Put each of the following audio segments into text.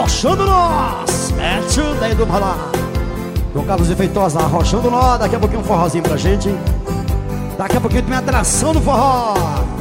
Arrochando Nós, mete o dedo pra lá. João Carlos de Feitosa, Arrochando Nós. Daqui a pouquinho um forrozinho pra gente. Daqui a pouquinho tem a atração do forró.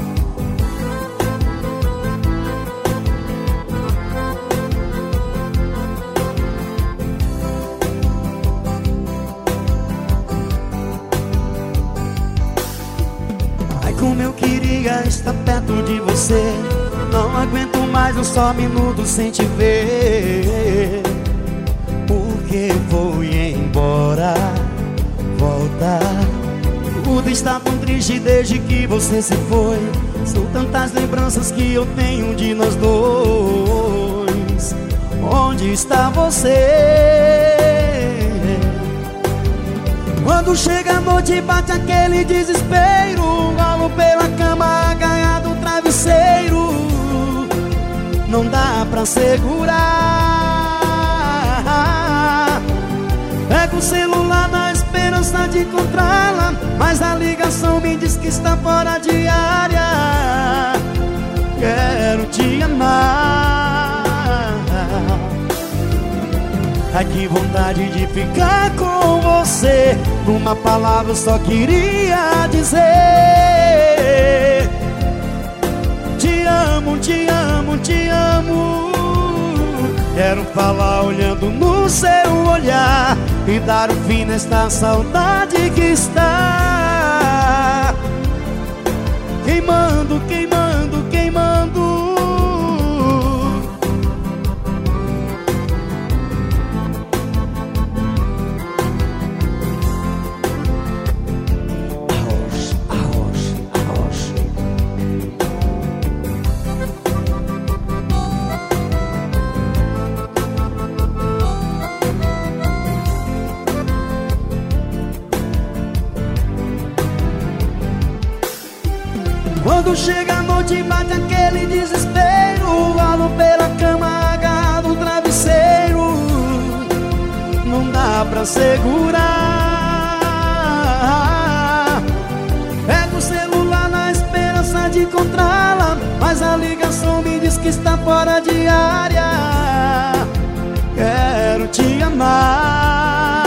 Ai, como eu queria estar perto de você. Não aguento mais um só minuto sem te ver. Porque foi embora, volta. Tudo está tão triste desde que você se foi. São tantas lembranças que eu tenho de nós dois. Onde está você? Quando chega a noite bate aquele desespero. Rolo pela cama agarrado no travesseiro. Não dá pra segurar. Pega o celular na esperança de encontrá-la, mas a ligação me diz que está fora de área. Quero te amar. Ai, que vontade de ficar com você. Numa palavra eu só queria dizer: te amo, te amo, te amo. Quero falar olhando no seu olhar e dar um fim nesta saudade que está queimando, queimando, queimando. Quando chega a noite bate aquele desespero. Rolo pela cama agarrado no travesseiro. Não dá pra segurar. Pega o celular na esperança de encontrá-la, mas a ligação me diz que está fora de área. Quero te amar.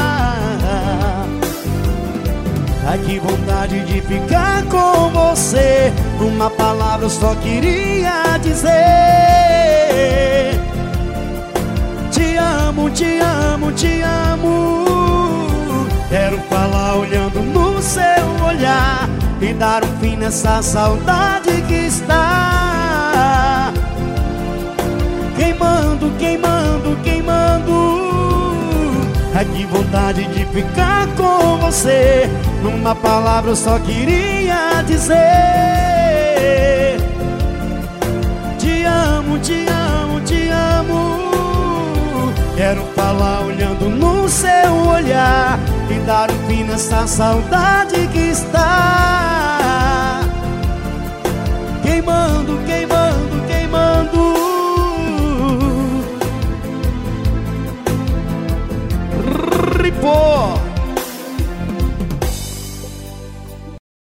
Ai, que vontade de ficar com você. Uma palavra eu só queria dizer: te amo, te amo, te amo. Quero falar olhando no seu olhar e dar um fim nessa saudade que está queimando, queimando, queimando. Ai, que vontade de ficar com você. Numa palavra eu só queria dizer: te amo, te amo, te amo. Quero falar olhando no seu olhar e dar um fim nessa saudade que está queimando, queimando.